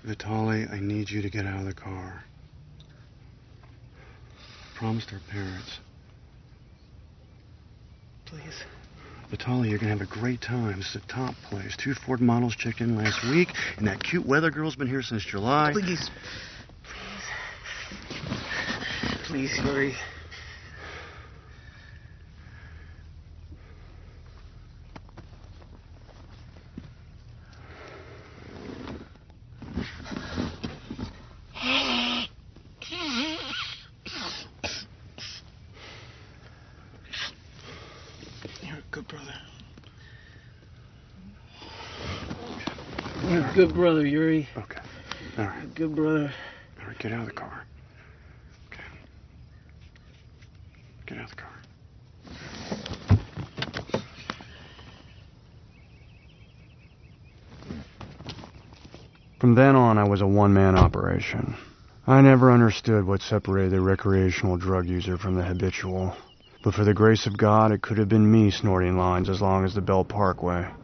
Vitali, I need you to get out of the car. Promised our parents. Please. Vitali, you're gonna have a great time. This is a top place. 2 Ford models checked in last week, and that cute weather girl's been here since July. Please. Please, Yuri. You're a good brother. You're a good brother, Yuri. Okay. All right. You're a good brother. All right, get out of the car. Okay. Get out of the car. From then on, I was a one-man operation. I never understood what separated the recreational drug user from the habitual. But for the grace of God, it could have been me snorting lines as long as the Belt Parkway.